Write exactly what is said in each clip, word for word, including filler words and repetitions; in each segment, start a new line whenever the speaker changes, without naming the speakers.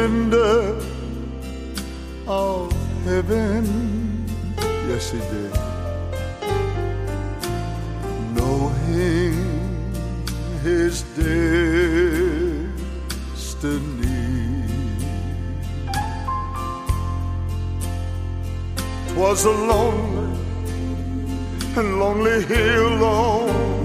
splendor of heaven. Yes, he did. Knowing his destiny. 'Twas a lonely and lonely hill on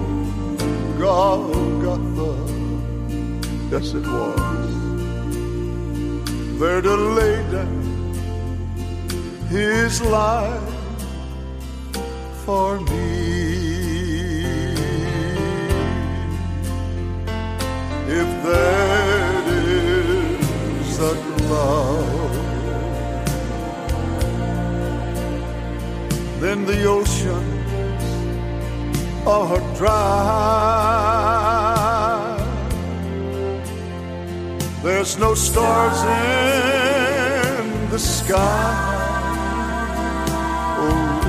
Golgotha. Yes, it was. There to lay down his life for me. If that is a love, then the oceans are dry. There's no stars in the sky. Oh,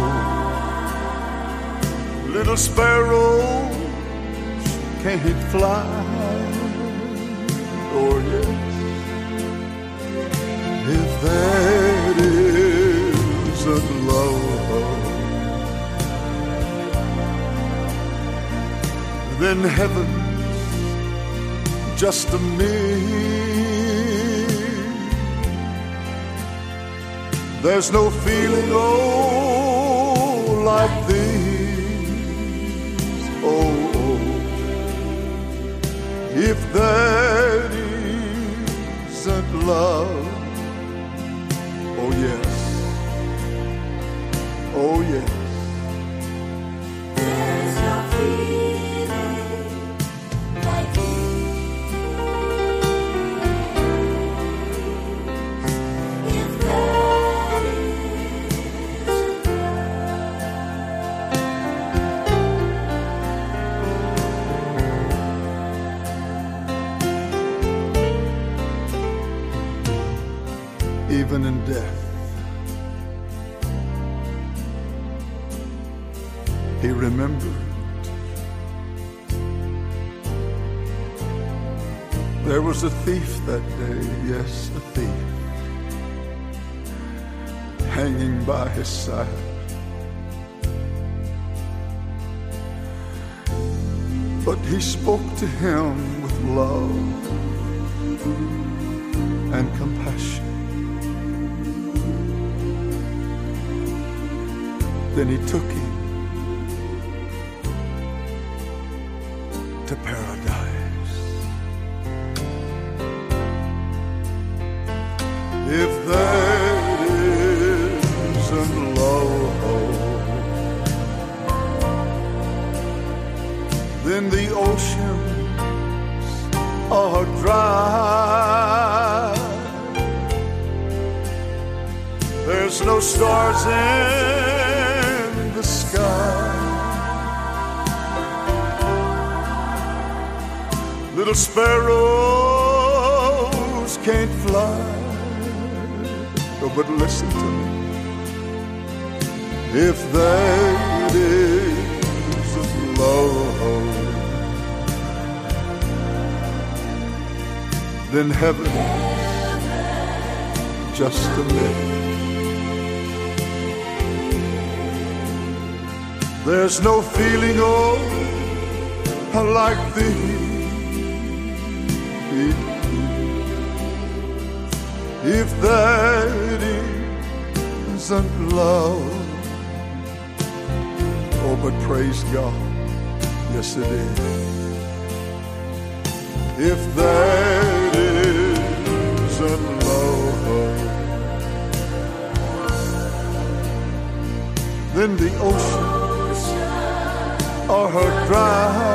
little sparrows can't fly. Oh, yes. If that isn't love, then heaven's just a myth. There's no feeling, oh, like this. Oh, oh. If that isn't love, oh yes, oh yes.
There's no feeling like if that isn't
love. Even in death, he remembered. There was a thief that day, yes, a thief, hanging by his side. But he spoke to him with love and compassion. Then he took him to paradise. If that isn't love, then the oceans are dry. There's no stars in the sky. Little sparrows can't fly. Oh, but listen to me. If that isn't love, then heaven just a myth. There's no feeling, oh, like these. If that isn't love, oh, but praise God, yes it is. If that isn't love, then the oceans are dry.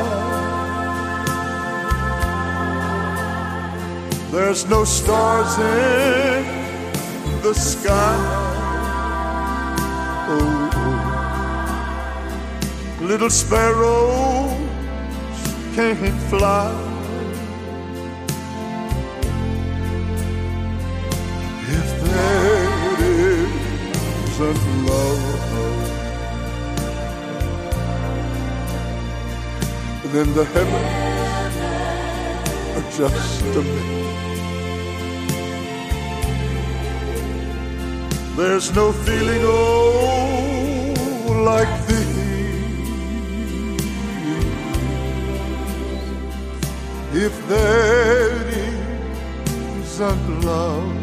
There's no stars in the sky. Oh, oh. Little sparrows can't fly. If that isn't love, then the heavens are just a myth. There's no feeling oh like this. If that isn't love,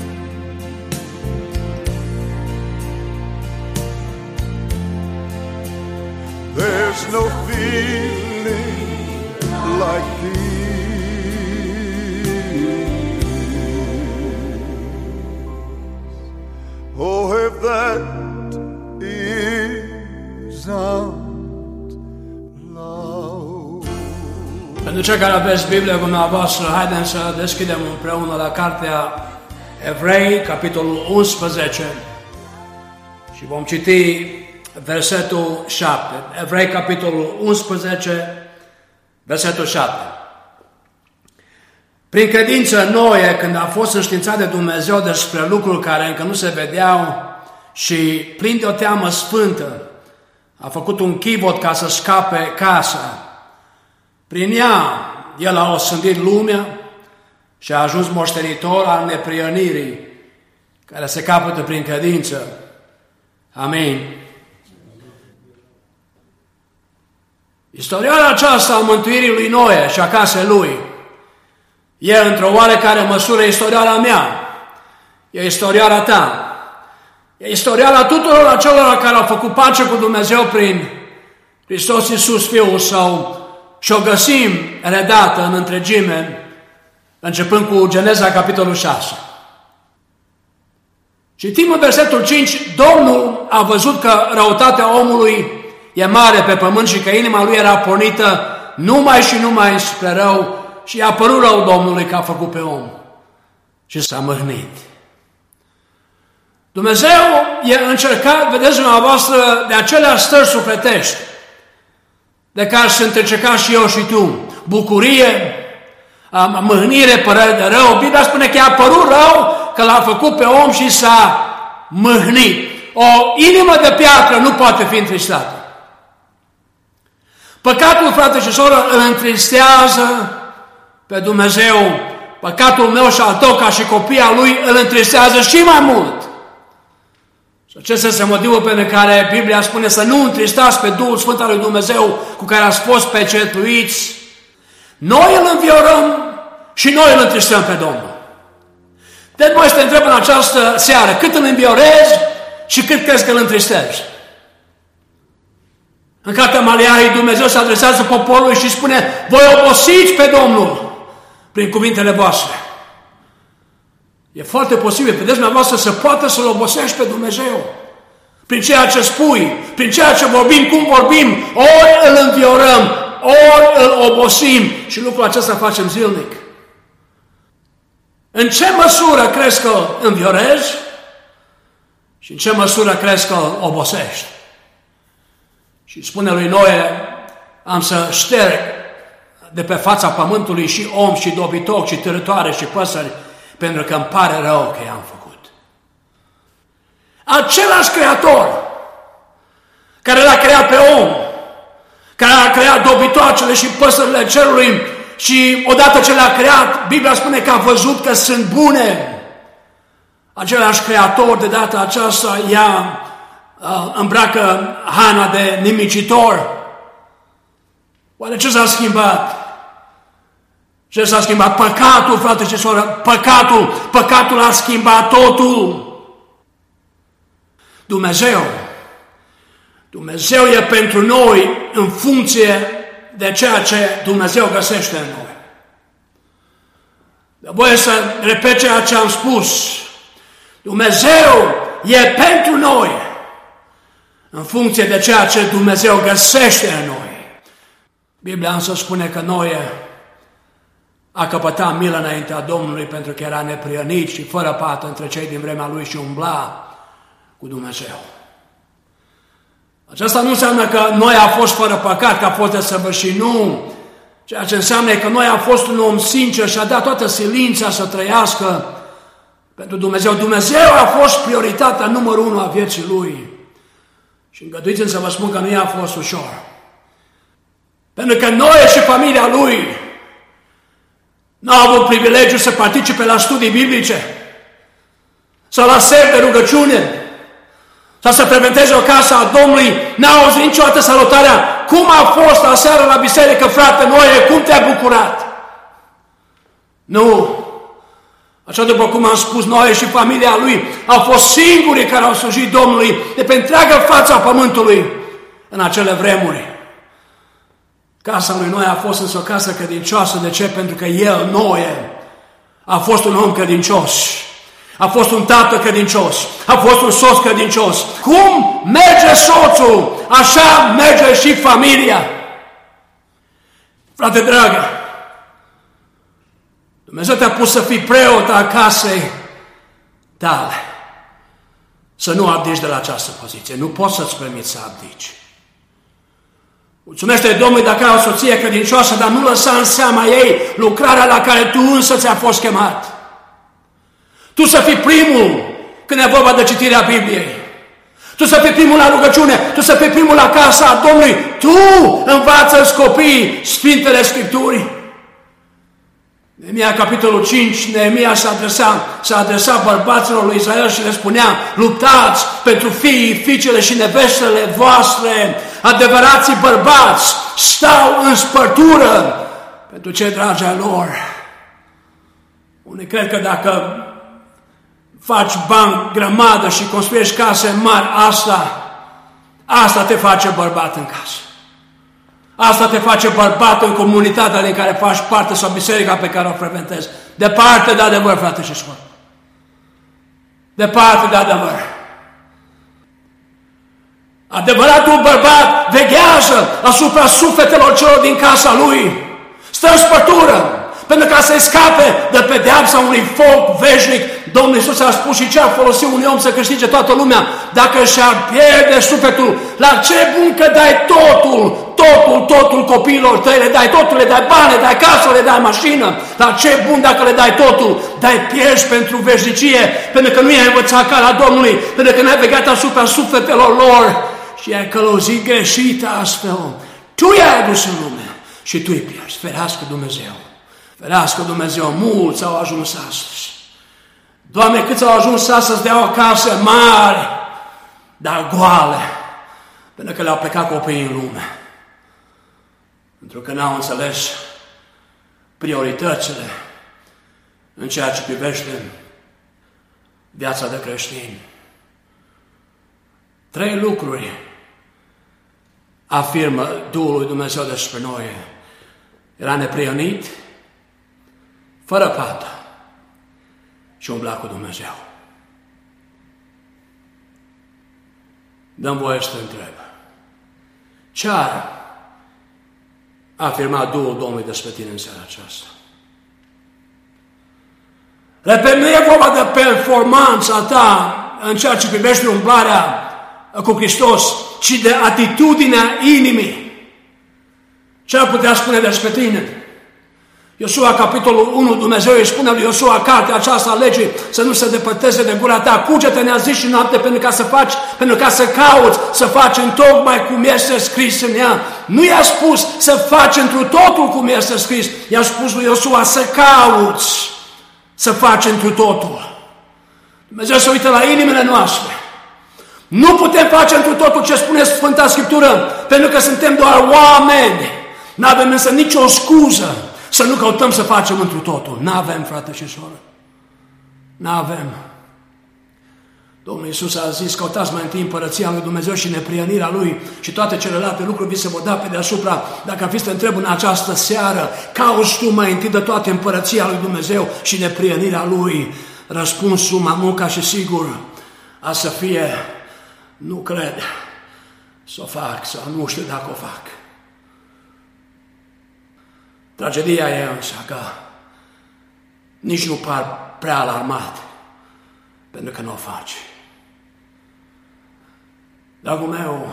there's no feeling like this. Oh, if that isn't love.
Pentru cei care aveți Biblia cu dumneavoastră, haideți să deschidem împreună la cartea Evrei, capitolul unsprezece, și vom citi versetul șapte. Evrei, capitolul unsprezece, versetul șapte. Prin credință Noe, când a fost înștiințat de Dumnezeu despre lucruri care încă nu se vedeau și plin de o teamă sfântă, a făcut un chivot ca să scape casa. Prin ea, el a osândit lumea și a ajuns moștenitor al neprionirii, care se capătă prin credință. Amin. Istoria aceasta a mântuirii lui Noe și a casei lui e într-o oarecare măsură istoriala mea, e istoriala ta, e istoriala tuturor acelor care au făcut pace cu Dumnezeu prin Hristos Iisus Fiul Său și o găsim redată în întregime, începând cu Geneza, capitolul șase. Citim în versetul cinci, Domnul a văzut că răutatea omului e mare pe pământ și că inima lui era pornită numai și numai spre rău și i-a părut rău Domnului că a făcut pe om și s-a mâhnit. Dumnezeu e încercat, vedeți dumneavoastră, de aceleași stări sufletești de care sunt încercat și eu și tu. Bucurie, mâhnire, părere de rău. Biblia spune că i-a părut rău că l-a făcut pe om și s-a mâhnit. O inimă de piatră nu poate fi întristată. Păcatul, frate și soră, îl întristează pe Dumnezeu. Păcatul meu și al tău, ca și copia lui, îl întristează și mai mult. Și acesta este motivul pentru care Biblia spune să nu întristați pe Duhul Sfânt al lui Dumnezeu cu care ați fost pecetuiți. Noi îl înviorăm și noi îl întristăm pe Domnul. Deci mă să te întreb în această seară, cât îl înviorezi și cât crezi că îl întristezi? În cartea Maleahii, Dumnezeu se adresează poporului și spune, voi obosiți pe Domnul prin cuvintele voastre. E foarte posibil, vedeți dumneavoastră, să poată să-L obosești pe Dumnezeu. Prin ceea ce spui, prin ceea ce vorbim, cum vorbim, ori îl înviorăm, ori îl obosim și lucrul acesta facem zilnic. În ce măsură crezi că înviorezi și în ce măsură crezi că obosești? Și spune lui Noe, am să șterg de pe fața pământului și om și dobitoc și târătoare și păsări, pentru că îmi pare rău că i-am făcut. Același Creator care l-a creat pe om, care a creat dobitoacele și păsările cerului și odată ce le-a creat, Biblia spune că a văzut că sunt bune. Același Creator de data aceasta ia, îmbracă Hana de nimicitor. Oare ce s-a schimbat? Ce s-a schimbat? Păcatul, frate și soră, păcatul, păcatul a schimbat totul. Dumnezeu, Dumnezeu e pentru noi în funcție de ceea ce Dumnezeu găsește în noi. Dar voi să repet ceea ce am spus. Dumnezeu e pentru noi în funcție de ceea ce Dumnezeu găsește în noi. Biblia însă spune că Noe a căpătat milă înaintea Domnului pentru că era neprionit și fără pată între cei din vremea lui și umbla cu Dumnezeu. Aceasta nu înseamnă că Noe a fost fără păcat, că a fost desăvârșit, nu. Ceea ce înseamnă că Noe a fost un om sincer și a dat toată silința să trăiască pentru Dumnezeu. Dumnezeu a fost prioritatea numărul unu a vieții lui. Și îngăduiți-mi să vă spun că nu i-a fost ușor. Pentru că Noe și familia lui nu au avut privilegiul să participe la studii biblice, sau la ser de rugăciune, sau să frecventeze o casă a Domnului, n-a auzit niciodată salutarea: cum a fost aseară la biserică, frate Noe, cum te-ai bucurat? Nu. Așa după cum am spus, Noe și familia lui au fost singurii care au slujit Domnului de pe întreaga fața pământului în acele vremuri. Casa lui Noe a fost însă o casă credincioasă. De ce? Pentru că el, Noe, a fost un om credincios. A fost un tată credincios. A fost un soț credincios. Cum merge soțul, așa merge și familia. Frate dragă, Dumnezeu te-a pus să fii preot a casei tale. Să nu abdici de la această poziție. Nu poți să-ți permiți să abdici. Mulțumește Domnului dacă ai o soție credincioasă, dar nu lăsa în seama ei lucrarea la care tu însă ți-a fost chemat. Tu să fii primul când e vorba de citirea Bibliei. Tu să fii primul la rugăciune. Tu să fii primul la casa Domnului. Tu învață-ți copiii Sfintele Scripturii. Neemia, capitolul cinci, Neemia s-a adresat, s-a adresat bărbaților lui Israel și le spunea: luptați pentru fiii, fiicele și nevestele voastre, adevărații bărbați, stau în spărtură pentru cei dragi ai lor. Unii cred că dacă faci bani grămadă și construiești case mari, asta, asta te face bărbat în casă. Asta te face bărbat în comunitatea din care faci parte sau biserica pe care o frecventezi. Departe de adevăr, frate și soră. Departe de adevăr. Adevăratul bărbat veghează asupra sufletelor celor din casa lui. Stă în spătură pentru ca să-i scape de pedeapsa unui foc veșnic. Domnul Iisus a spus: și ce ar folosi unui om să câștige toată lumea dacă și-ar pierde sufletul? La ce bun că dai totul, totul, totul copiilor tăi, le dai totul, le dai bani, le dai casă, le dai mașină. La ce bun dacă le dai totul, dai pierzi pentru veșnicie, pentru că nu i-ai învățat calea Domnului, pentru că n-ai vegat asupra sufletelor lor și i-ai călăuzit greșit astfel. Tu i-ai adus în lume și tu îi pierzi. Ferească Dumnezeu. Ferească Dumnezeu, mulți au ajuns astăzi. Doamne, câți au ajuns astăzi de o casă mare, dar goale, pentru că le-au plecat copiii în lume. Pentru că n-au înțeles prioritățile în ceea ce privește viața de creștini. Trei lucruri afirmă Duhul lui Dumnezeu despre noi. Era neprihănit, fără pată și umbla cu Dumnezeu. Dă-mi voie să te întreb: ce ar afirma Duhul Domnului despre tine în seara aceasta? Repet, nu e vorba de performanța ta în ceea ce privește umblarea cu Hristos, ci de atitudinea inimii. Ce ar putea spune despre tine? Iosua, capitolul unu, Dumnezeu îi spune lui Iosua, cartea aceasta a legii, să nu se depărteze de gura ta. Cuge-te, ne-a zis și noapte, pentru ca să faci, pentru ca să cauți, să faci întocmai cum este scris în ea. Nu i-a spus să faci întru totul cum este scris, i-a spus lui Iosua să cauți, să faci întru totul. Dumnezeu se uită la inimile noastre. Nu putem face întru totul ce spune Sfânta Scriptură, pentru că suntem doar oameni. N-avem însă nicio scuză să nu căutăm să facem întru totul. N-avem, frate și soră. N-avem. Domnul Iisus a zis: căutați mai întâi împărăția lui Dumnezeu și neprihănirea Lui și toate celelalte lucruri vi se vor da pe deasupra. Dacă ar fi să te întreb în această seară, cauți tu mai întâi de toate împărăția lui Dumnezeu și neprihănirea Lui? Răspunsul mamuca și sigur a să fie: nu cred să o fac sau nu știu dacă o fac. Tragedia e însă că nici nu par prea alarmat pentru că nu o faci. Dragul meu,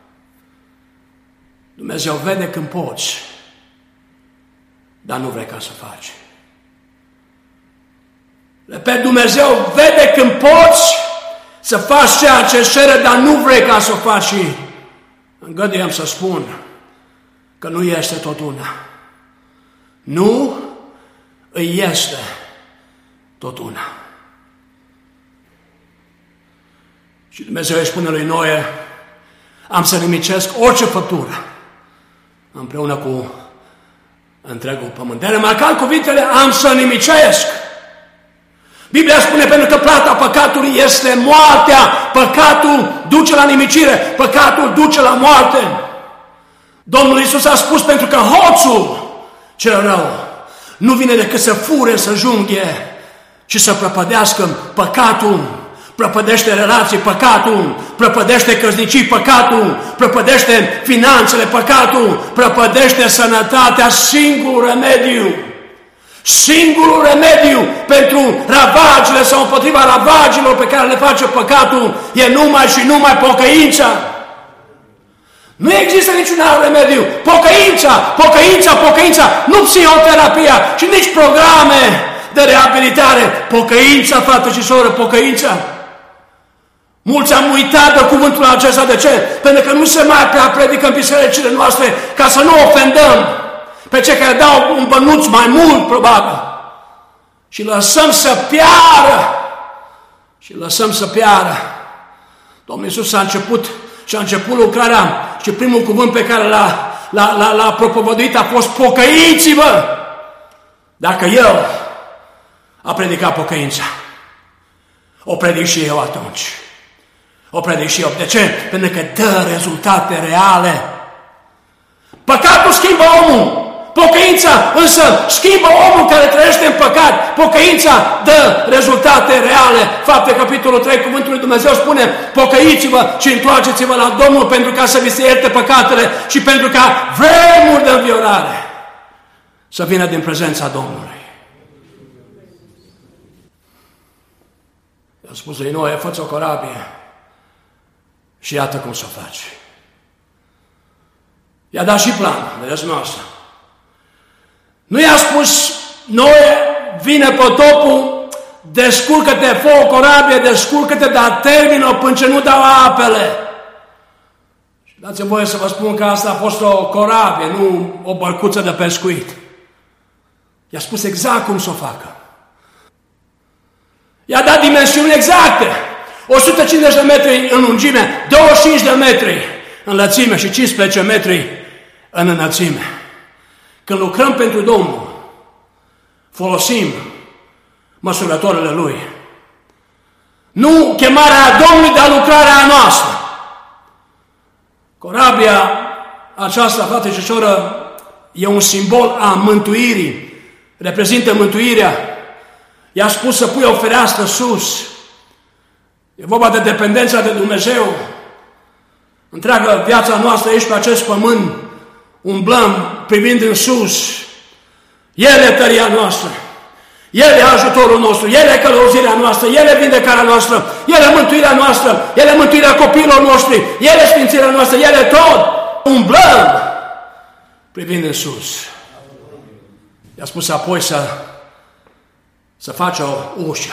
Dumnezeu vede când poți, dar nu vrei ca să faci. Repet, Dumnezeu vede când poți să faci ceea ce cere, dar nu vrei ca să o faci. Și îngăduiem să spun că nu este tot una. Nu îi este tot una. Și Dumnezeu îi spune lui Noe, am să nimicesc orice făptură împreună cu întregul pământ. De remarcat cuvintele, am să nimicesc. Biblia spune, pentru că plata păcatului este moartea. Păcatul duce la nimicire, păcatul duce la moarte. Domnul Iisus a spus, pentru că hoțul cel rău nu vine decât să fure, să junghie și să prăpădească. Păcatul prăpădește relații, păcatul prăpădește căsnicii, păcatul prăpădește finanțele, păcatul prăpădește sănătatea. Singurul remediu, singurul remediu pentru ravagile sau împotriva ravagilor pe care le face păcatul e numai și numai pocăința. Nu există niciun alt remediu. Pocăința, pocăința, pocăința, nu psihoterapia și nici programe de reabilitare. Pocăința, frate și soră, pocăința. Mulți am uitat de cuvântul acesta. De ce? Pentru că nu se mai prea predică în bisericile noastre ca să nu ofendăm pe cei care dau un bănuț mai mult, probabil. Și lăsăm să piară. Și lăsăm să piară. Domnul Iisus a început și a început lucrarea și primul cuvânt pe care l-a, l-a, l-a, l-a propovăduit a fost pocăiți-vă. Dacă El a predicat pocăința, o predic și eu atunci. O predic și eu. De ce? Pentru că dă rezultate reale. Păcatul schimbă omul. Pocăința însă schimbă omul care trăiește în păcat. Pocăința dă rezultate reale. Fapte, capitolul trei, cuvântul lui Dumnezeu spune, pocăiți-vă și întoarceți-vă la Domnul pentru ca să vi se ierte păcatele și pentru ca vremuri de înviorare să vină din prezența Domnului. I-a spus lui Noe, fă-ți o corabie și iată cum să o faci. I-a dat și plan, vedeți noastră. Nu i-a spus, Noe, vine potopul, descurcă-te, fă o corabie, descurcă-te, dar termină până ce nu dau apele. Și dați-mi voie să vă spun că asta a fost o corabie, nu o bărcuță de pescuit. I-a spus exact cum să o facă. I-a dat dimensiuni exacte. o sută cincizeci de metri în lungime, douăzeci și cinci de metri în lățime și cincisprezece metri în înălțime. Când lucrăm pentru Domnul, folosim măsurătoarele Lui. Nu chemarea Domnului, dar lucrarea noastră. Corabia aceasta, frate și soră, e un simbol a mântuirii. Reprezintă mântuirea. I-a spus să pui o fereastră sus. E vorba de dependența de Dumnezeu. Întreaga viața noastră aici pe acest pământ umblăm privind în sus. El e tăria noastră. El e ajutorul nostru. El e călăuzirea noastră. El e vindecarea noastră. El e mântuirea noastră. El e mântuirea copiilor noștri. El e sfințirea noastră. El e tot. Umblăm privind în sus. I-a spus apoi să, să faci o ușă.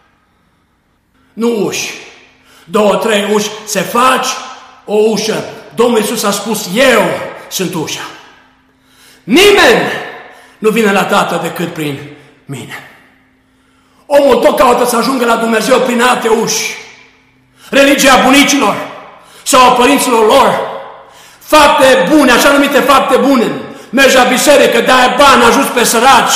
Nu uși. Două, trei uși. Să faci o ușă. Domnul Iisus a spus, eu sunt ușa. Nimeni nu vine la Tatăl decât prin mine. Omul tot caută să ajungă la Dumnezeu prin alte uși. Religia bunicilor sau a părinților lor. Fapte bune, așa numite fapte bune. Mergi la biserică, dai bani, ajuți pe săraci.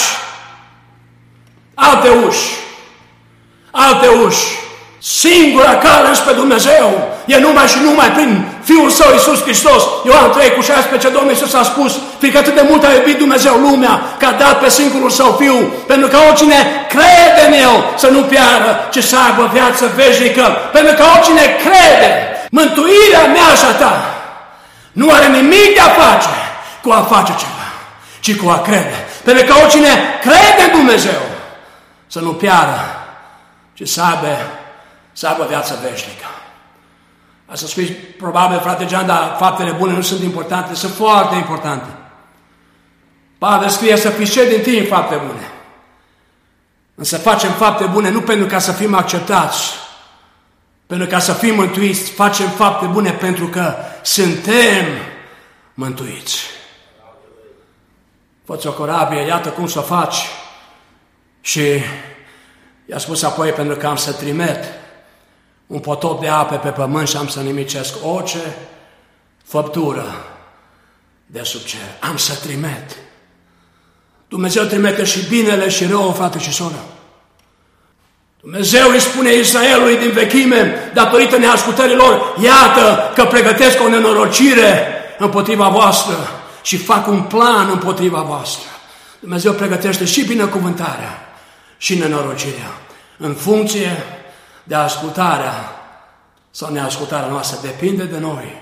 Alte uși. Alte uși. Singura cale înspre Dumnezeu e numai și numai prin Fiul Său Iisus Hristos. Ioan trei cu șaisprezece, Domnul Iisus a spus, fiindcă atât de mult a iubit Dumnezeu lumea, că a dat pe singurul Său Fiu, pentru că oricine crede în El să nu piară, ci să aibă viață veșnică. Pentru că oricine crede, mântuirea mea și a ta nu are nimic de a face cu a face ceva, ci cu a crede. Pentru că oricine crede în Dumnezeu să nu piară, ci să aibă să aibă viață veșnică. Asta spui, probabil, frate Jean, dar faptele bune nu sunt importante, sunt foarte importante. Pavel scrie să fiți cei din tâi în fapte bune. Însă facem fapte bune nu pentru ca să fim acceptați, pentru ca să fim mântuiți, facem fapte bune pentru că suntem mântuiți. Fă-ți o corabie, iată cum să o faci. Și i-a spus apoi, pentru că am să trimit un potop de ape pe pământ și am să nimicesc orice făptură de sub cer. Am să trimit. Dumnezeu trimite și binele și răul, frate și soră. Dumnezeu îi spune Israelului din vechime, datorită neascultărilor, iată că pregătesc o nenorocire împotriva voastră și fac un plan împotriva voastră. Dumnezeu pregătește și binecuvântarea și nenorocirea în funcție de ascultarea sau neascultarea noastră. Depinde de noi.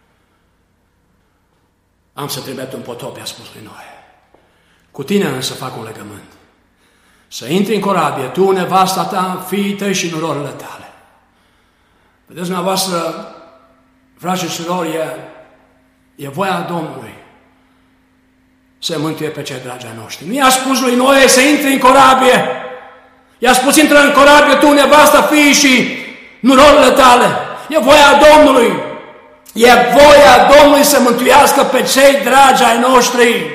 Am să trimit un potop, i-a spus lui Noe. Cu tine însă fac un legământ. Să intri în corabie, tu, nevasta ta, fiii tăi și nurorile tale. Vedeți, dumneavoastră, frați și surori, e, e voia Domnului să mântuie pe cei dragi ai noștri. Nu i-a spus lui Noe să intri în corabie. I-a spus, intră în corabie, tu, nevasta, fiii și nurorile tale. E voia Domnului. E voia Domnului să mântuiască pe cei dragi ai noștri.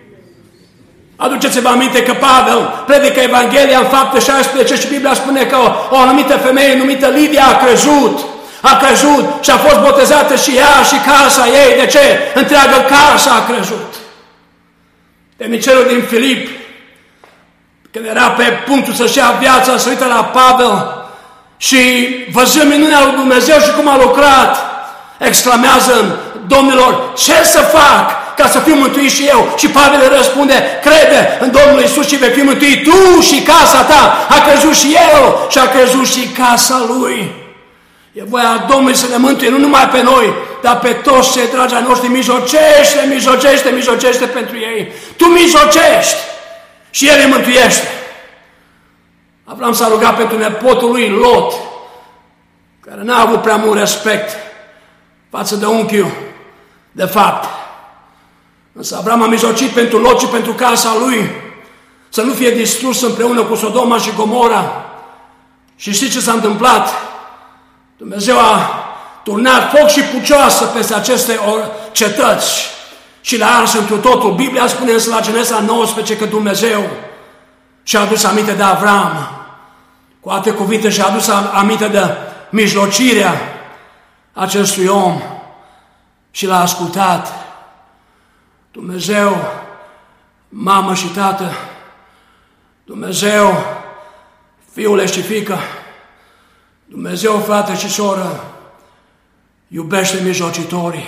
Aduceți-vă aminte că Pavel predică Evanghelia în Fapte șaisprezece și Biblia spune că o, o anumită femeie numită Lidia a crezut. A crezut și a fost botezată și ea și casa ei. De ce? Întreagă casa a crezut. Temnicerul din Filip, când era pe punctul să-și ia viața, se uită la Pavel și văzând minunea lui Dumnezeu și cum a lucrat, exclamează: Domnilor, ce să fac ca să fiu mântuit și eu? Și Pavel îi răspunde: crede în Domnul Iisus și vei fi mântuit tu și casa ta. A crezut și el și a crezut și casa lui. E voia Domnului să ne mântuie, nu numai pe noi, dar pe toți cei dragi ai noștri. Mijocește, mijocește, mijocește pentru ei. Tu mijocești și el îi mântuiește. Avram s-a rugat pentru nepotul lui Lot, care n-a avut prea mult respect față de unchiul, de fapt. Însă Avram a mijlocit pentru Lot și pentru casa lui să nu fie distrus împreună cu Sodoma și Gomora. Și știți ce s-a întâmplat? Dumnezeu a turnat foc și pucioasă peste aceste cetăți și le-a ars întru totul. Biblia spune însă la Genesa nouăsprezece că Dumnezeu și-a adus aminte de Avram. Cu alte cuvinte, și-a adus aminte de mijlocirea acestui om și l-a ascultat. Dumnezeu, mamă și tată, Dumnezeu, fiule și fiică, Dumnezeu, frate și soră, iubește mijlocitorii.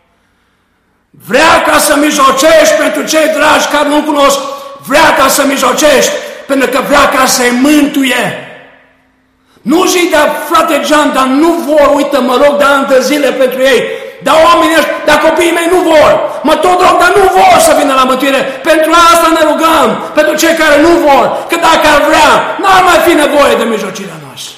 Vrea ca să mijlocești pentru cei dragi care nu cunosc, vrea ca să mijlocești, pentru că vrea ca să-i mântuie. Nu zic, dar frate Jean, dar nu vor, uite, mă rog de ani de zile pentru ei, dar oamenii ăștia, dar copiii mei nu vor, mă tot rog, dar nu vor să vină la mântuire. Pentru asta ne rugăm, pentru cei care nu vor, că dacă ar vrea, n-ar mai fi nevoie de mijlocirea noastră.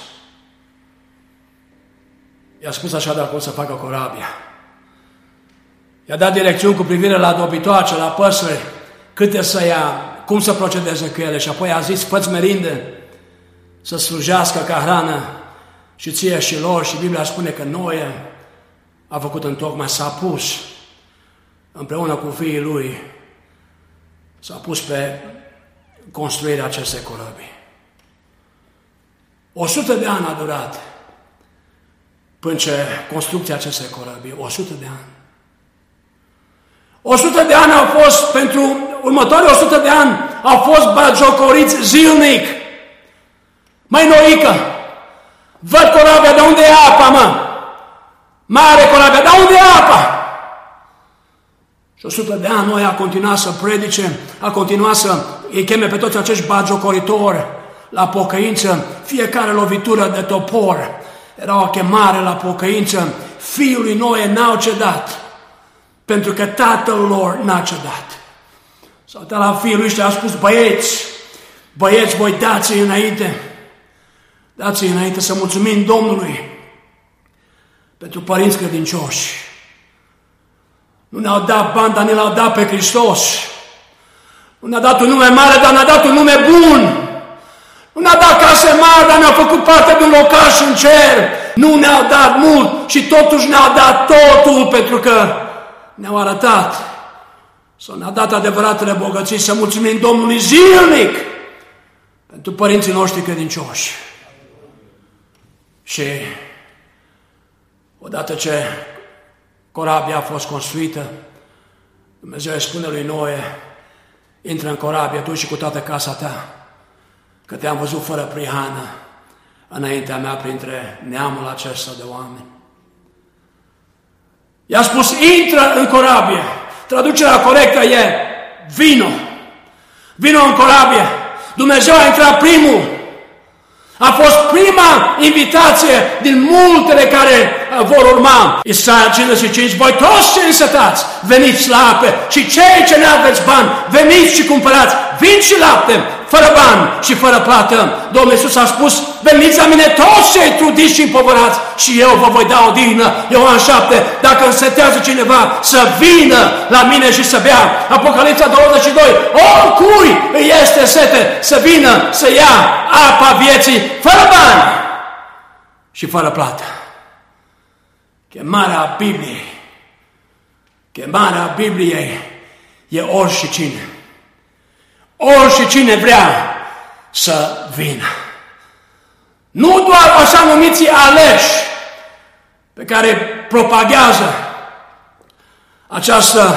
I-a spus așa de cum să facă corabia. I-a dat direcțiuni cu privire la dobitoace, la păsări, câte să ia, cum să procedeze cu ele. Și apoi a zis: fă-ți merinde să slujească ca hrană și ție și lor. Și Biblia spune că Noe a făcut întocmai, s-a pus împreună cu fiii lui, s-a pus pe construirea acestei corăbii. O sută de ani a durat până ce construcția acestei corăbii, o sută de ani. O sută de ani au fost, pentru următorii o sută de ani, au fost bagiocoriți zilnic. Măi, Noică, văd corabia, de unde e apa, mă? Mare corabia, de unde e apa? Și o sută de ani noi a continuat să predice, a continuat să îi cheme pe toți acești bagiocoritori la pocăință, fiecare lovitură de topor era o chemare la pocăință. Fiul lui Noe n-au cedat, pentru că tatăl lor n-a cedat. S-a uitat la fiul lui și a spus: băieți, băieți, voi dați-i înainte, dați-i înainte să mulțumim Domnului pentru părinți credincioși. Nu ne-au dat bani, dar ne l-au dat pe Hristos. Nu ne-a dat un nume mare, dar ne-a dat un nume bun. Nu ne-a dat case mari, dar ne-a făcut parte de un locaș în cer. Nu ne-au dat mult și totuși ne-au dat totul, pentru că ne-au arătat sau ne-a dat adevăratele bogății. Să mulțumim Domnului zilnic pentru părinții noștri credincioși. Și Odată ce corabia a fost construită, Dumnezeu îi spune lui Noe, intră în corabie, tu și cu toată casa ta, că te-am văzut fără prihană înaintea mea printre neamul acesta de oameni. I-a spus, intră în corabie. Traducerea corectă e, vino. Vino în corabie. Dumnezeu a intrat primul. A fost prima invitație din multele care vor urma. Isaia cincizeci și cinci, voi toți cei însetați, veniți la ape, și cei ce n-aveți bani, veniți și cumpărați vin și lapte, fără bani și fără plată. Domnul Iisus a spus, veniți la mine toți cei trudiți și împovărați și eu vă voi da odihnă. Ioan șapte, dacă însetează cineva, să vină la mine și să bea. Apocalipsa douăzeci și doi, oricui îi este sete, să vină să ia apa vieții, fără bani și fără plată. Chemarea Bibliei, chemarea Bibliei e ori și cine. Ori și cine vrea să vină. Nu doar așa numiții aleși pe care propaghează această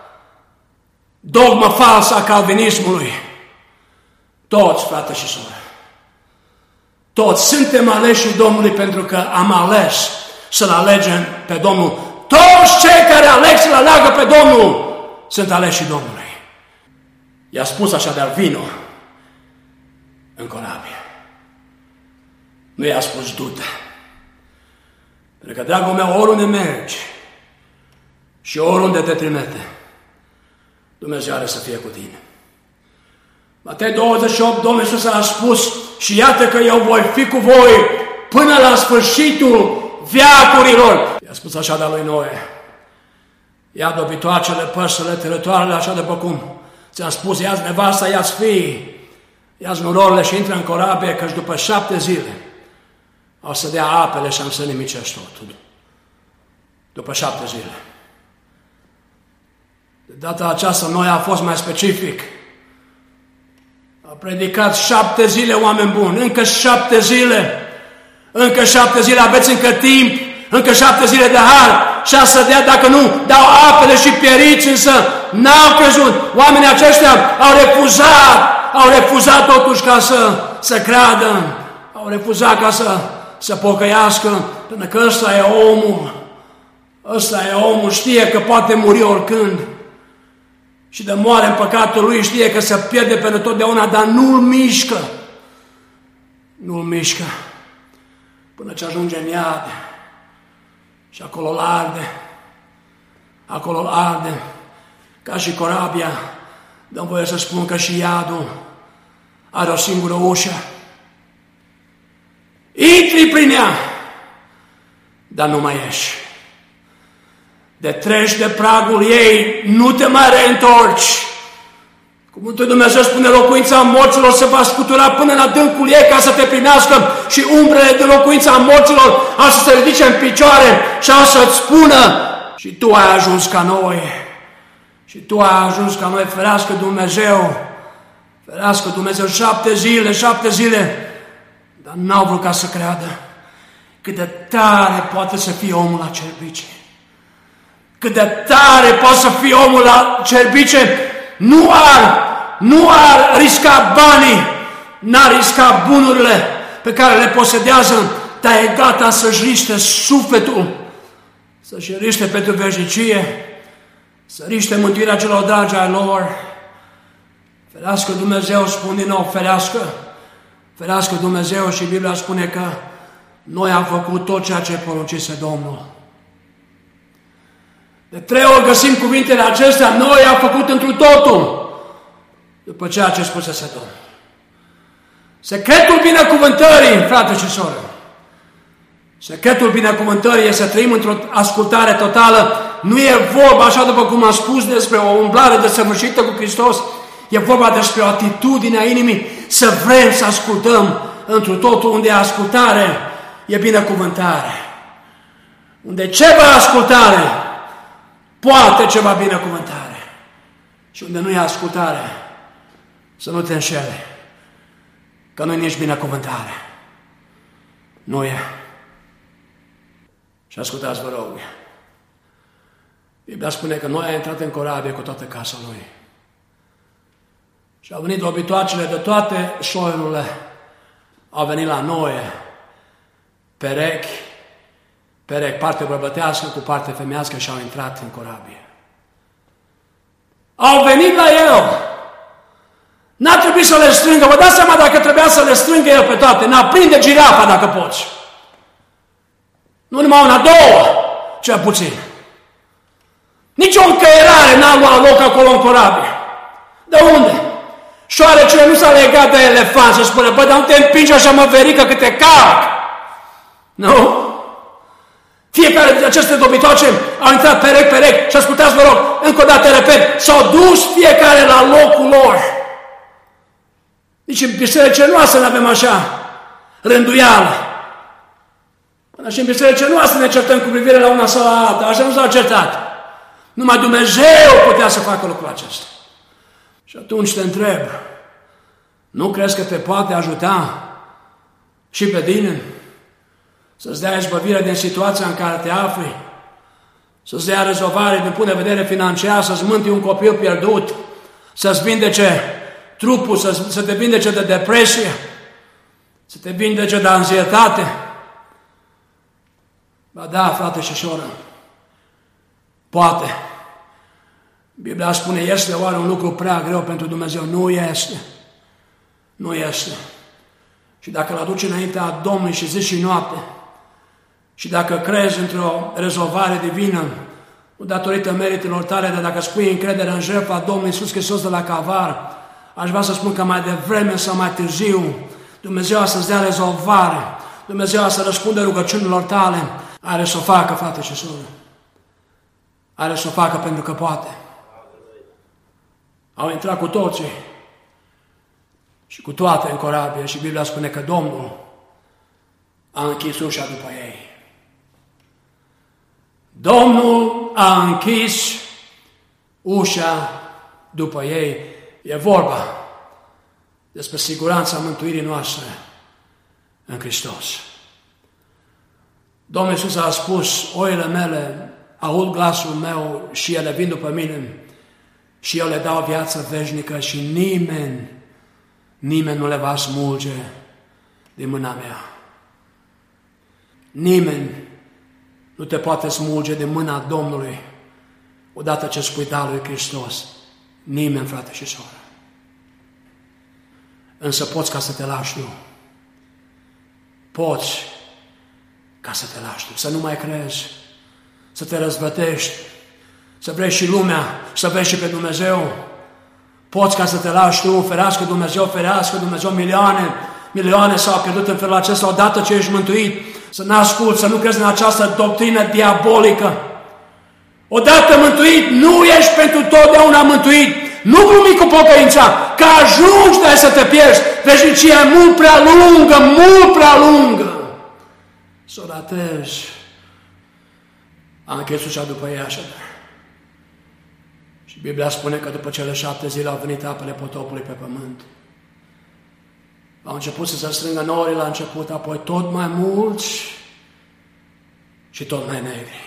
dogmă falsă a calvinismului. Toți, frate și soră, toți suntem aleși Domnului pentru că am ales să-L alegem pe Domnul. Toți cei care aleg să-L aleagă pe Domnul sunt aleși Domnului. I-a spus așadar, vino în corabie. Nu i-a spus, du-te. Pentru că, dragul meu, oriunde mergi și oriunde te trimite, Dumnezeu are să fie cu tine. Matei douăzeci și opt, Domnul Iisus a spus, și iată că eu voi fi cu voi până la sfârșitul veacurilor. I-a spus așadar lui Noe, ia dobitoacele, păsările, tărătoarele, așa după cum ți-am spus, ia-ți nevasta, ia-ți fii, ia-ți nurorile și intră în corabie, căci după șapte zile o să dea apele și am să nimicești totul. După șapte zile. De data aceasta, Noe a fost mai specific. A predicat șapte zile, oameni buni, încă șapte zile, încă șapte zile, aveți încă timp, încă șapte zile de har și a să dea, dacă nu, dau apele și pieriți, însă n-au crezut. Oamenii aceștia au refuzat, au refuzat totuși ca să, să creadă, au refuzat ca să, să pocăiască, pentru că ăsta e omul, ăsta e omul, știe că poate muri oricând și de moare în păcatul lui, știe că se pierde pentru totdeauna, dar nu-l mișcă, nu-l mișcă până ce ajunge în iad și acolo îl arde, acolo îl arde, ca și corabia. Dă-mi voie să spun că și iadul are o singură ușă. Intri prin ea, dar nu mai ieși. De treci de pragul ei, nu te mai reîntorci. Cuvântul Dumnezeu spune, locuința morților se va scutura până în adâncul ei ca să te primească și umbrele de locuința morților a să se ridice în picioare și a să-ți spună, și tu ai ajuns ca noi. Și tu ai ajuns ca noi, ferească Dumnezeu, ferească Dumnezeu, șapte zile, șapte zile, dar n-au vrut ca să creadă cât de tare poate să fie omul la cerbice. Cât de tare poate să fie omul la cerbice, nu ar, nu ar risca banii, n-ar risca bunurile pe care le posedează, dar e gata să-și riște sufletul, să-și riște pentru veșnicie, să riște mântuirea celor dragi ai lor. Ferească Dumnezeu, spun din nou, ferească, ferească Dumnezeu, și Biblia spune că noi am făcut tot ceea ce poruncise Domnul. De trei ori găsim cuvintele acestea, noi am făcut întru totul după ceea ce spusese Domnul. Secretul binecuvântării, frate și soră, secretul binecuvântării este să trăim într-o ascultare totală. Nu e vorba, așa după cum am spus, despre o umblare desăvârșită cu Hristos, e vorba despre o atitudine a inimii, să vrem să ascultăm întru totul. Unde e ascultare, e binecuvântare. Unde ceva ascultare, poate ceva binecuvântare. Și unde nu e ascultare, să nu te înșele, că nu e nici binecuvântare. Nu e. Și Și ascultați, vă rog, Biblia spune că Noe a intrat în corabie cu toată casa lui. Și au venit dobitoacele de toate soiurile, au venit la Noe, perechi, perechi, parte bărbătească cu parte femeiască și au intrat în corabie. Au venit la el. N-a trebuit să le strângă. Vă dați seama dacă trebuia să le strângă el pe toate. N-a prinde girafa dacă poți. Nu numai una, două, cel puțin. Nici o încăierare n-a luat loc acolo în corabie. De unde? Șoarecele nu s-a legat de elefant și spune, bă, dar nu te împingi așa, mă, verică, că te carc. Nu? Fiecare dintre aceste dobitoace au intrat perechi, perechi și ascultați, vă rog, încă o dată repet, s-au dus fiecare la locul lor. Nici în bisericile noastre nu avem așa rânduială. Până și în bisericile noastre ne certăm cu privire la una sau la alta, așa nu s-au certat. Numai Dumnezeu putea să facă lucrul acesta. Și atunci te întreb, nu crezi că te poate ajuta și pe tine să-ți dea izbăvire din situația în care te afli, să-ți dea rezolvare din punct de vedere financiar, să-ți mântui un copil pierdut, să-ți vindece trupul, să, să te vindece de depresie, să te vindece de anxietate? Ba da, frate și soră, poate. Biblia spune, este oare un lucru prea greu pentru Dumnezeu? Nu este. Nu este. Și dacă îl aduci înaintea Domnului și zi și noapte, și dacă crezi într-o rezolvare divină, nu datorită meritelor tale, dar dacă spui încredere în jertfa Domnului Iisus Hristos de la Calvar, aș vrea să spun că mai devreme sau mai târziu, Dumnezeu a să-ți dea rezolvare, Dumnezeu a să răspunde rugăciunilor tale, are să o facă, frate și soră. Are să o facă pentru că poate. Au intrat cu toții și cu toate în corabie și Biblia spune că Domnul a închis ușa după ei. Domnul a închis ușa după ei. E vorba despre siguranța mântuirii noastre în Hristos. Domnul Iisus a spus, oile mele aud glasul meu și ele vin după mine și eu le dau viață veșnică și nimeni, nimeni nu le va smulge din mâna mea. Nimeni nu te poate smulge din mâna Domnului odată ce spui da lui Hristos. Nimeni, frate și soră. Însă poți ca să te lași tu. Poți ca să te lași tu, să nu mai crezi, să te răzvătești, să vrei și lumea, să vrei și pe Dumnezeu. Poți ca să te lași tu, ferească Dumnezeu, ferească Dumnezeu, milioane, milioane s-au pierdut în felul acesta odată ce ești mântuit. Să n-asculți, să nu crezi în această doctrină diabolică. Odată mântuit, nu ești pentru totdeauna mântuit. Nu glumi cu pocăința, că ajungi de să te pierzi. Veșnicia e mult prea lungă, mult prea lungă. Să o ratezi. A închis ușa după ei așadar. Și Biblia spune că după cele șapte zile au venit apele potopului pe pământ. Au început să se strângă norii la început, apoi tot mai mulți și tot mai negri.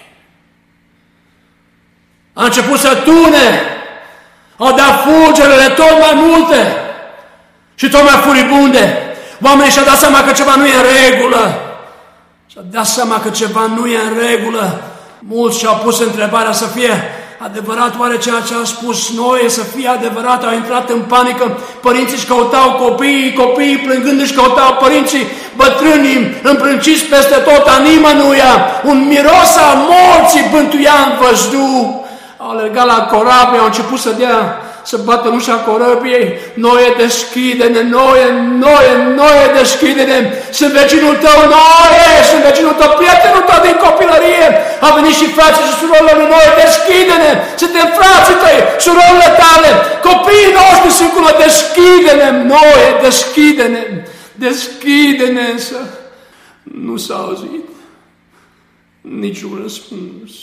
A început să tune, au dat fulgerele tot mai multe și tot mai furibunde. Oamenii și-au dat seama că ceva nu e în regulă. Și-au dat seama că ceva nu e în regulă. Mulți și-au pus întrebarea să fie adevărat oare ceea ce a spus noi, să fie adevărat, au intrat în panică, părinții își căutau copiii, copiii plângând își căutau părinții, bătrânii împrânciți peste tot a nimănuia, un miros al morții bântuia în văzduh. Au alergat la corabie, au început să dea, să bată în ușa corabiei, Noe, deschide-ne, Noe, Noe, Noe, deschide-ne, sunt vecinul tău, Noe, sunt vecinul tău, prietenul tău din copilărie, a venit și frații și surorile lui Noe, deschide-ne, suntem frații tăi, surorile tale, copiii noștri sunt cu noi, deschide-ne, Noe, deschide-ne, deschide-ne, însă nu s-a auzit niciun răspuns,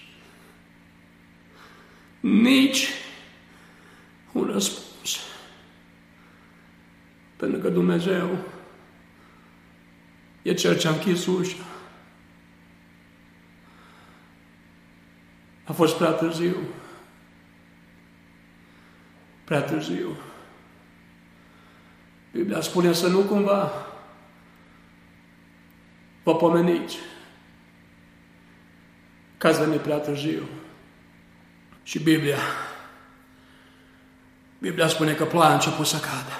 nici un răspuns. Pentru că Dumnezeu e Cel ce a închis ușa. A fost prea târziu. Prea târziu. Biblia spune să nu cumva vă pomeniți că ați venit prea târziu. Și Biblia, Biblia spune că ploaia a început să cadă.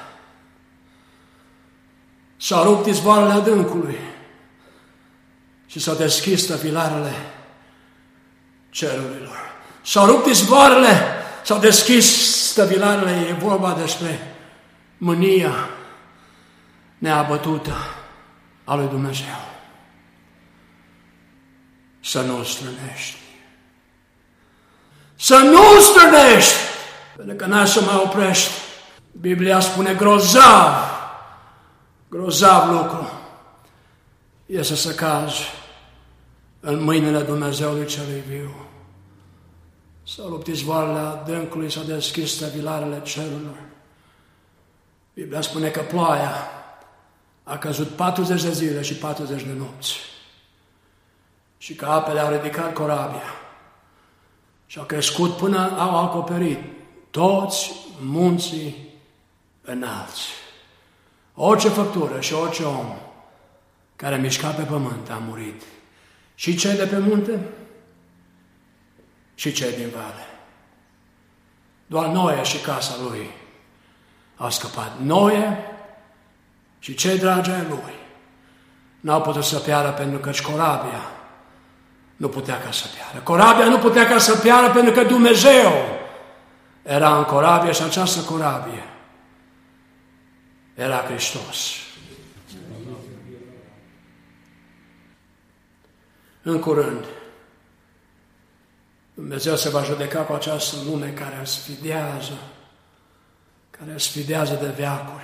S-au rupt izvoarele adâncului și s-au deschis tăvilarele cerurilor. S-au rupt izvoarele, s-au deschis tăvilarele, e vorba despre mânia neabătută a lui Dumnezeu. Să nu strânești. Să nu strânești! Pentru că n-ai să mai oprești. Biblia spune grozav, grozav lucru este să cazi în mâinile Dumnezeului celui viu. S-au rupt izvoarele adâncului, s-au deschis tăvilarele cerurilor. Biblia spune că ploaia a căzut patruzeci de zile și patruzeci de nopți. Și că apele au ridicat corabia și au crescut până au acoperit toți munții înalți. Orice făptură și orice om care mișca pe pământ a murit. Și cei de pe munte și cei din vale. Doar Noe și casa lui au scăpat. Noe și cei dragi ai lui n-au putut să piară pentru că corabia nu putea ca să piară. Corabia nu putea ca să piară pentru că Dumnezeu era în corabie și această corabie era Hristos. În curând, Dumnezeu se va judeca cu această lume care sfidează, care sfidează de veacuri.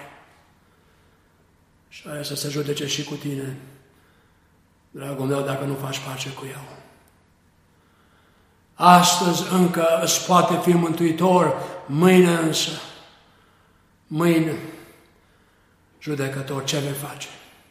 Și aia să se judece și cu tine, dragul meu, dacă nu faci pace cu El. Astăzi încă îți poate fi mântuitor, mâine însă, mâine, judecător, ce vei face?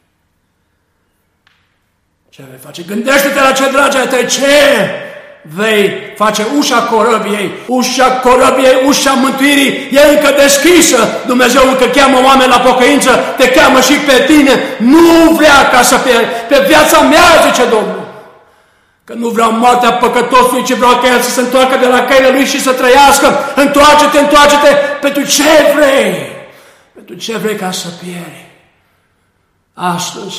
Ce vei face? Gândește-te la ce, dragi ai tăi, ce vei face? Ușa corăbiei, ușa corăbiei, ușa mântuirii e încă deschisă. Dumnezeu încă cheamă oameni la pocăință, te cheamă și pe tine. Nu vrea ca să pierzi. Pe viața mea, zice Domnul, că nu vreau moartea păcătosului, ci vreau ca el să se întoarcă de la căile lui și să trăiască. Întoarce-te, întoarce-te, pentru ce vrei? Pentru ce vrei ca să pieri? Astăzi,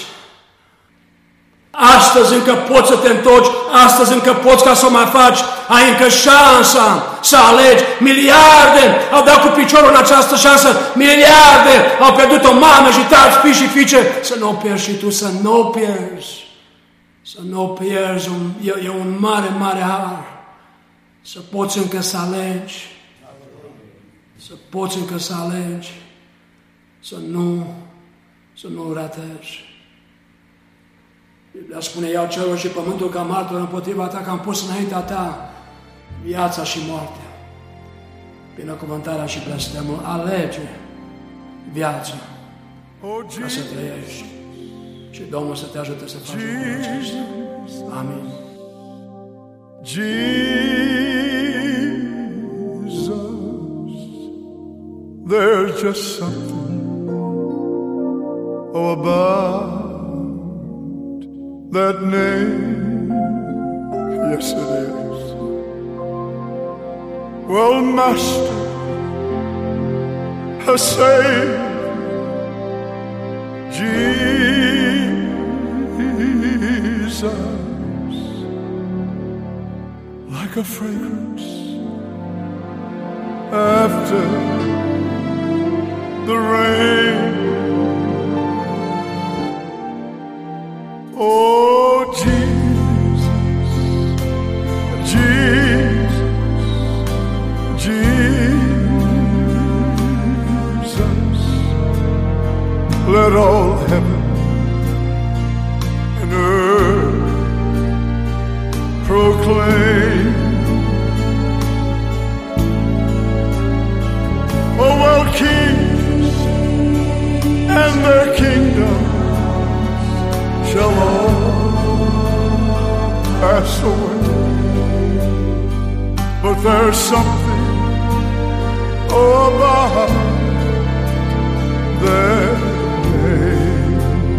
astăzi încă poți să te întorci, astăzi încă poți ca să o mai faci, ai încă șansa să alegi. Miliarde au dat cu piciorul în această șansă, miliarde au pierdut o mamă și tați, fii și fiice. Să nu o pierzi și tu, să nu o pierzi. Să nu o pierzi, e, e un mare, mare har. Să poți încă să alegi, să poți încă să alegi, să nu, să nu ratezi. Biblia spune, iau cerul și pământul ca martor împotriva ta, că am pus înaintea ta viața și moartea, binecuvântarea și blestemul. Alege viața ca să trăiești. Și Domnul să te ajute să faci lucrul acesta. Amin.
Jesus, there's just something oh, about that name. Yes, it is. Well, Master has saved Jesus, like a fragrance after the rain. Oh, Jesus, Jesus, Jesus, let all heaven and earth proclaim. Oh, well, kings and their kingdoms shall all pass away, there's something about that name.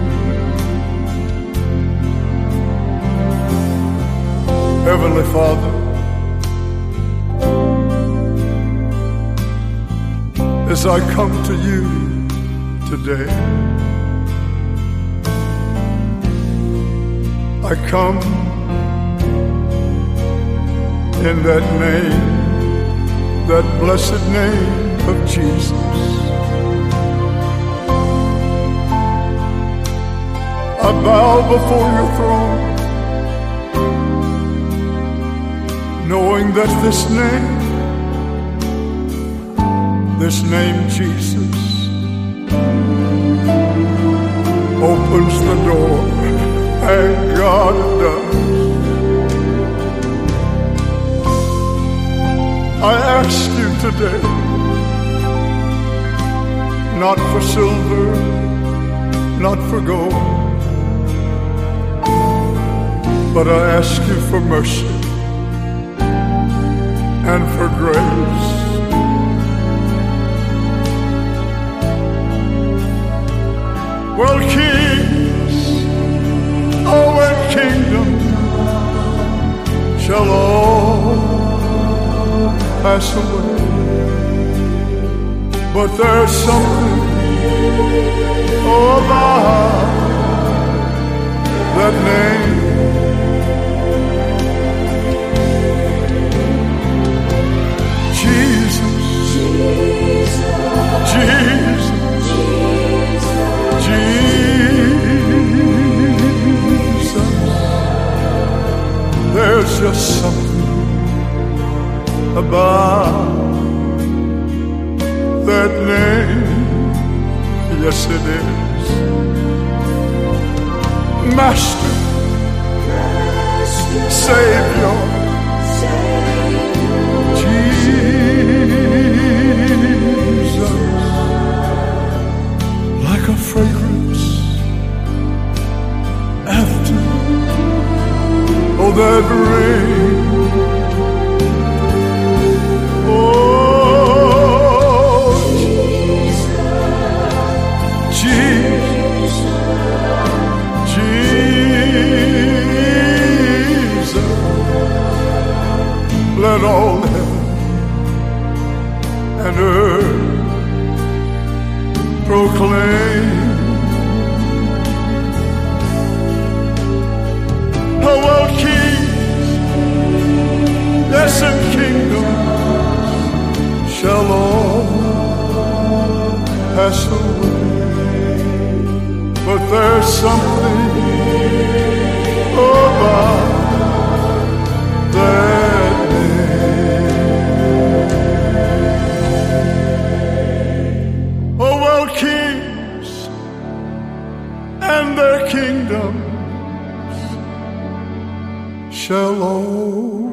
Heavenly Father, as I come to you today, I come in that name, that blessed name of Jesus. I bow before your throne, knowing that this name, this name Jesus, opens the door, and God does. I ask you today, not for silver, not for gold, but I ask you for mercy and for grace. Well, kings, oh, and kingdoms shall all pass away, but there's something about that name. Jesus, Jesus, Jesus, Jesus. There's just something about that name. Yes, it is. Master, Savior, Jesus, like a fragrance after all that rain. Oh, Jesus, Jesus, let all heaven and earth proclaim. Oh, well, kings, yes, and kingdoms shall all pass away, but there's something about that name. Oh, well, kings and their kingdoms shall all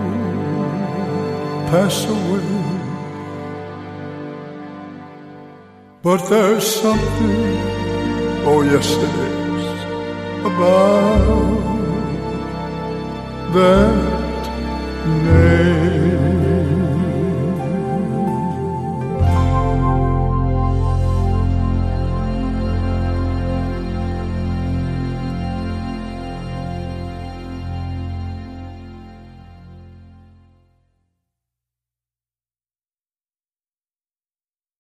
pass away, but there's something, oh yes it is, about that name.